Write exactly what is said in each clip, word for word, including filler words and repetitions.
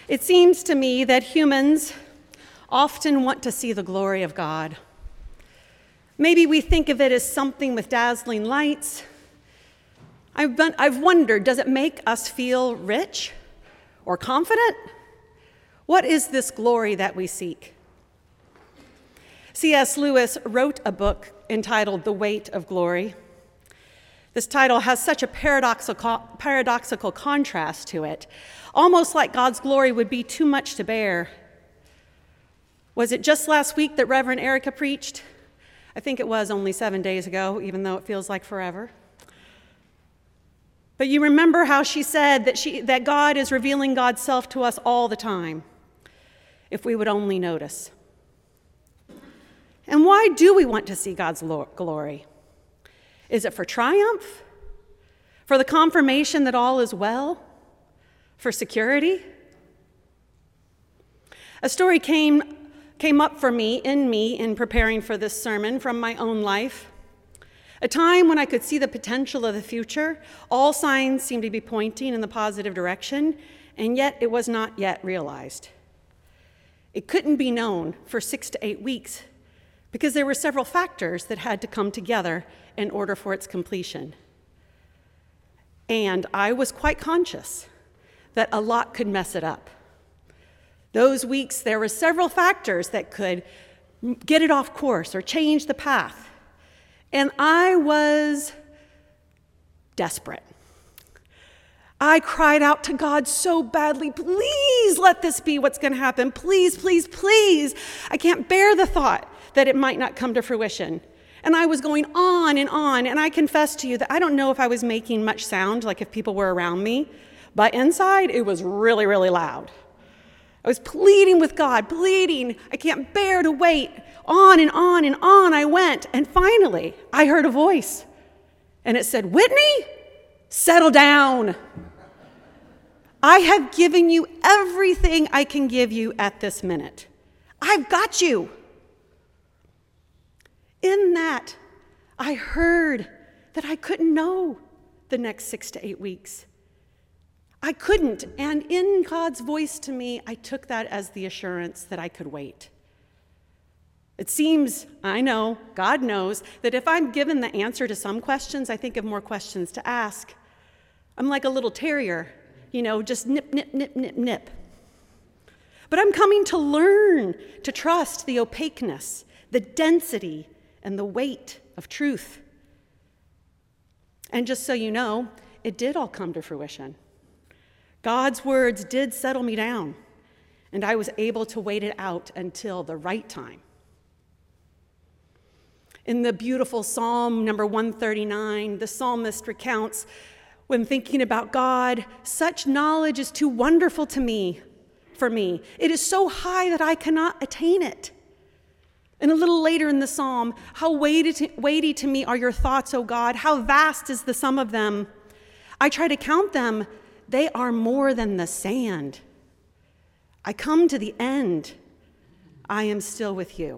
It seems to me that humans often want to see the glory of God. Maybe we think of it as something with dazzling lights. I've, been, I've wondered, does it make us feel rich or confident? What is this glory that we seek? C S Lewis wrote a book entitled The Weight of Glory. This title has such a paradoxical, paradoxical contrast to it, almost like God's glory would be too much to bear. Was it just last week that Reverend Erica preached? I think it was only seven days ago, even though it feels like forever. But you remember how she said that, she, that God is revealing God's self to us all the time, if we would only notice. And why do we want to see God's glory? Is it for triumph? For the confirmation that all is well? For security? A story came, came up for me, in me, in preparing for this sermon from my own life. A time when I could see the potential of the future. All signs seemed to be pointing in the positive direction, and yet it was not yet realized. It couldn't be known for six to eight weeks because there were several factors that had to come together in order for its completion. And I was quite conscious that a lot could mess it up. Those weeks, there were several factors that could get it off course or change the path. And I was desperate. I cried out to God so badly, please let this be what's going to happen. Please, please, please. I can't bear the thought that it might not come to fruition. And I was going on and on, and I confess to you that I don't know if I was making much sound, like if people were around me, but inside it was really, really loud. I was pleading with God, pleading. I can't bear to wait. On and on and on I went, and finally I heard a voice, and it said, Whitney, settle down. I have given you everything I can give you at this minute. I've got you. In that, I heard that I couldn't know the next six to eight weeks. I couldn't, and in God's voice to me, I took that as the assurance that I could wait. It seems, I know, God knows, that if I'm given the answer to some questions, I think of more questions to ask. I'm like a little terrier, you know, just nip, nip, nip, nip, nip. But I'm coming to learn to trust the opaqueness, the density, and the weight of truth. And just so you know, it did all come to fruition. God's words did settle me down, and I was able to wait it out until the right time. In the beautiful Psalm number one thirty-nine, the psalmist recounts, when thinking about God, such knowledge is too wonderful to me, for me. It is so high that I cannot attain it. And a little later in the psalm, how weighty to, weighty to me are your thoughts, O God. How vast is the sum of them. I try to count them. They are more than the sand. I come to the end. I am still with you.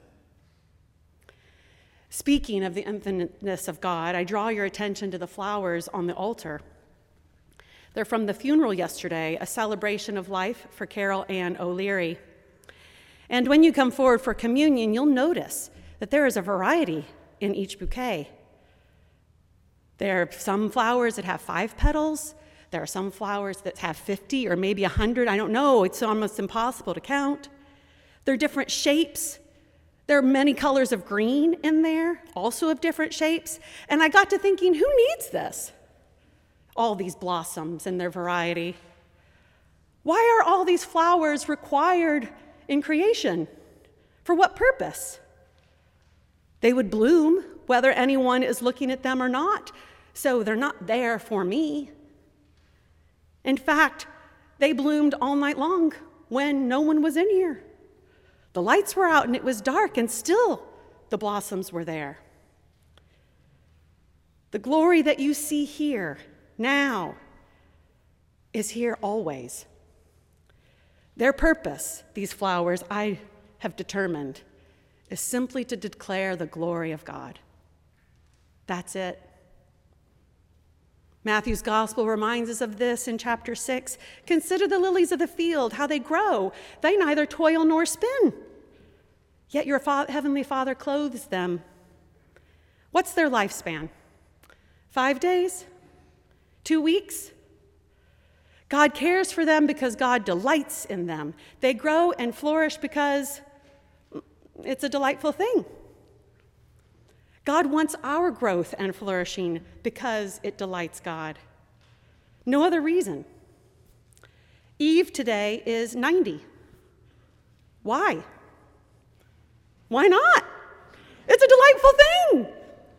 Speaking of the infiniteness of God, I draw your attention to the flowers on the altar. They're from the funeral yesterday, a celebration of life for Carol Ann O'Leary. And when you come forward for communion, you'll notice that there is a variety in each bouquet. There are some flowers that have five petals. There are some flowers that have fifty or maybe one hundred. I don't know. It's almost impossible to count. There are different shapes. There are many colors of green in there, also of different shapes. And I got to thinking, who needs this? All these blossoms and their variety. Why are all these flowers required in creation? For what purpose? They would bloom whether anyone is looking at them or not, so they're not there for me. In fact, they bloomed all night long when no one was in here. The lights were out and it was dark, and still the blossoms were there. The glory that you see here now is here always. Their purpose, these flowers, I have determined, is simply to declare the glory of God. That's it. Matthew's gospel reminds us of this in chapter six. Consider the lilies of the field, how they grow. They neither toil nor spin. Yet your fa- heavenly Father clothes them. What's their lifespan? Five days? Two weeks? God cares for them because God delights in them. They grow and flourish because it's a delightful thing. God wants our growth and flourishing because it delights God. No other reason. Eve today is ninety. Why? Why not? It's a delightful thing.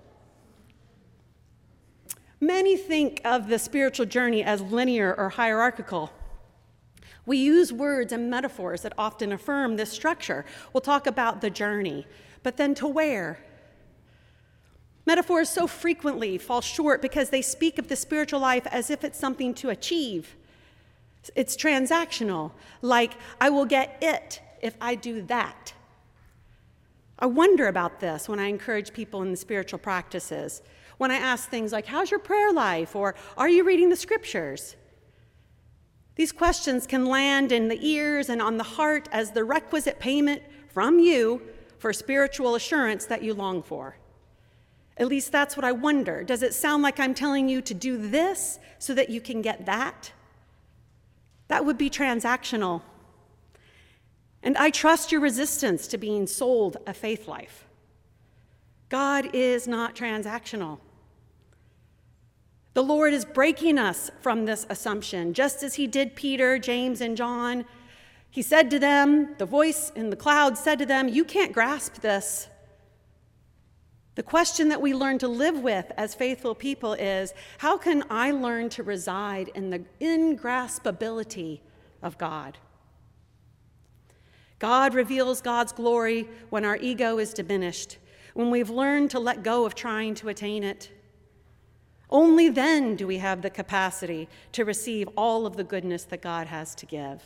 Many think of the spiritual journey as linear or hierarchical. We use words and metaphors that often affirm this structure. We'll talk about the journey, but then to where? Metaphors so frequently fall short because they speak of the spiritual life as if it's something to achieve. It's transactional, like, I will get it if I do that. I wonder about this when I encourage people in the spiritual practices. When I ask things like, how's your prayer life? Or are you reading the scriptures? These questions can land in the ears and on the heart as the requisite payment from you for spiritual assurance that you long for. At least that's what I wonder. Does it sound like I'm telling you to do this so that you can get that? That would be transactional. And I trust your resistance to being sold a faith life. God is not transactional. The Lord is breaking us from this assumption, just as he did Peter, James, and John. He said to them, the voice in the cloud said to them, you can't grasp this. The question that we learn to live with as faithful people is, how can I learn to reside in the ingraspability of God? God reveals God's glory when our ego is diminished, when we've learned to let go of trying to attain it. Only then do we have the capacity to receive all of the goodness that God has to give.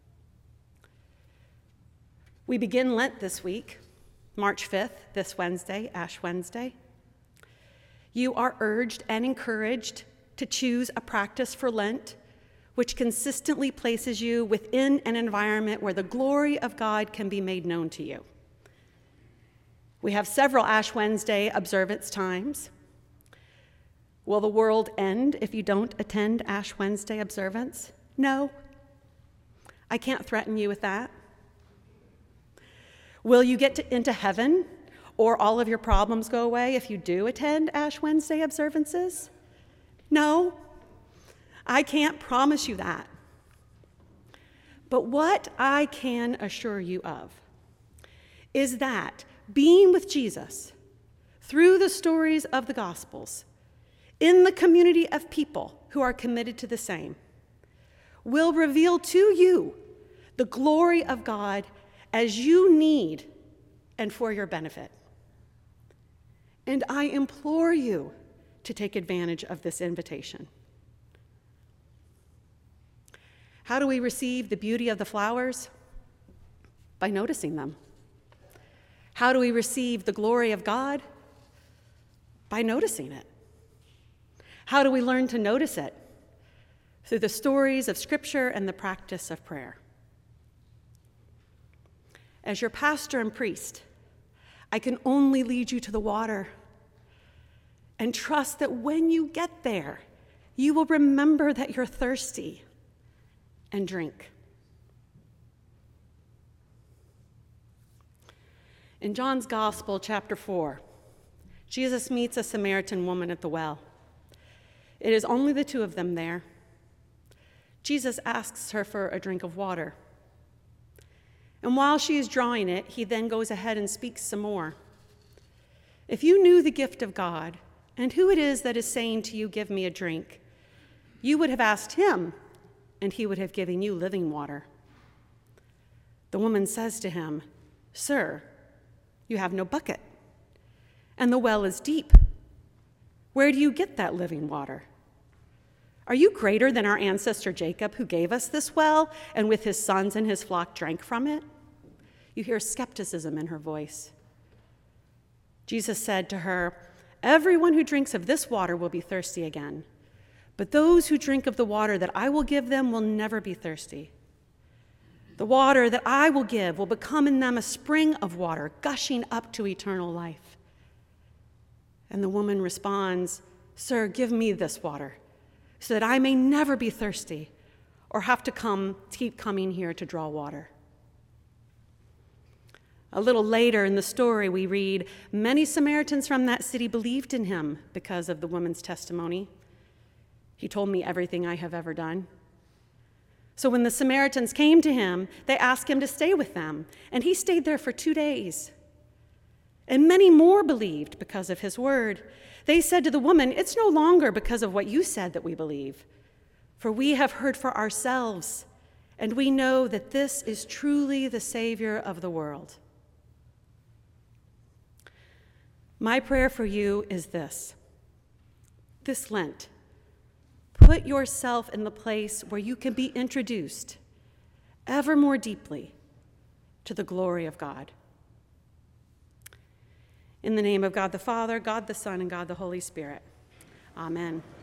We begin Lent this week, March fifth, this Wednesday, Ash Wednesday. You are urged and encouraged to choose a practice for Lent which consistently places you within an environment where the glory of God can be made known to you. We have several Ash Wednesday observance times. Will the world end if you don't attend Ash Wednesday observance? No. I can't threaten you with that. Will you get to, into heaven or all of your problems go away if you do attend Ash Wednesday observances? No. I can't promise you that. But what I can assure you of is that being with Jesus through the stories of the Gospels in the community of people who are committed to the same will reveal to you the glory of God as you need and for your benefit. And I implore you to take advantage of this invitation. How do we receive the beauty of the flowers? By noticing them. How do we receive the glory of God? By noticing it. How do we learn to notice it? Through the stories of Scripture and the practice of prayer. As your pastor and priest, I can only lead you to the water and trust that when you get there, you will remember that you're thirsty and drink. In John's Gospel, chapter four, Jesus meets a Samaritan woman at the well. It is only the two of them there. Jesus asks her for a drink of water. And while she is drawing it, he then goes ahead and speaks some more. If you knew the gift of God and who it is that is saying to you, give me a drink, you would have asked him, and he would have given you living water. The woman says to him, Sir, you have no bucket, and the well is deep. Where do you get that living water? Are you greater than our ancestor Jacob, who gave us this well, and with his sons and his flock drank from it? You hear skepticism in her voice. Jesus said to her, Everyone who drinks of this water will be thirsty again. But those who drink of the water that I will give them will never be thirsty. The water that I will give will become in them a spring of water, gushing up to eternal life." And the woman responds, "Sir, give me this water, so that I may never be thirsty or have to come, keep coming here to draw water." A little later in the story, we read, "Many Samaritans from that city believed in him because of the woman's testimony. He told me everything I have ever done." So when the Samaritans came to him, they asked him to stay with them, and he stayed there for two days. And many more believed because of his word. They said to the woman, "It's no longer because of what you said that we believe, for we have heard for ourselves, and we know that this is truly the Savior of the world." My prayer for you is this. This Lent, put yourself in the place where you can be introduced ever more deeply to the glory of God. In the name of God the Father, God the Son, and God the Holy Spirit. Amen.